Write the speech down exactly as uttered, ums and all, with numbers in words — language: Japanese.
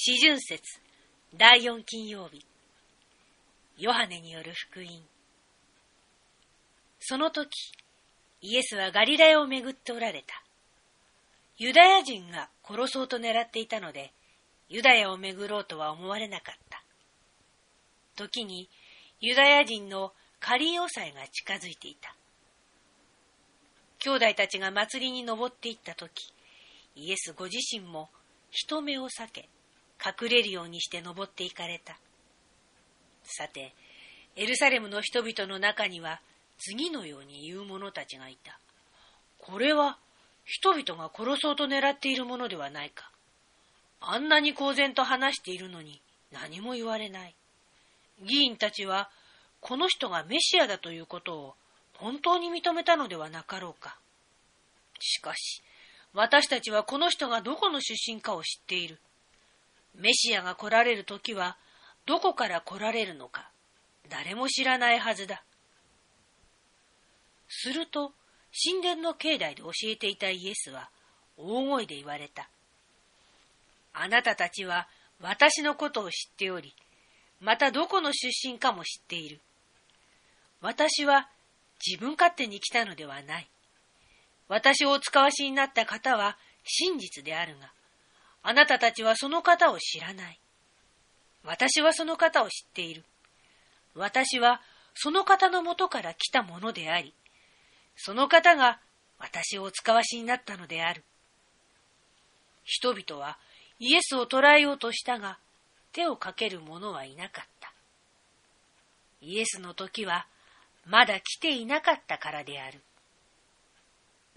四旬節だいよん金曜日、ヨハネによる福音。その時、イエスはガリラヤを巡っておられた。ユダヤ人が殺そうと狙っていたので、ユダヤを巡ろうとは思われなかった。時にユダヤ人のカリオ祭が近づいていた。兄弟たちが祭りに登っていった時、イエスご自身も人目を避け、隠れるようにして登っていかれた。さて、エルサレムの人々の中には次のように言う者たちがいた。これは人々が殺そうと狙っているものではないか。あんなに公然と話しているのに何も言われない。議員たちはこの人がメシアだということを本当に認めたのではなかろうか。しかし、私たちはこの人がどこの出身かを知っている。メシアが来られる時はどこから来られるのか誰も知らないはずだ。すると神殿の境内で教えていたイエスは大声で言われた。あなたたちは私のことを知っており、またどこの出身かも知っている。私は自分勝手に来たのではない。私をお使わしになった方は真実であるが、あなたたちはその方を知らない。私はその方を知っている。私はその方のもとから来たものであり、その方が私をお使わしになったのである。人々はイエスを捕らえようとしたが、手をかける者はいなかった。イエスの時はまだ来ていなかったからである。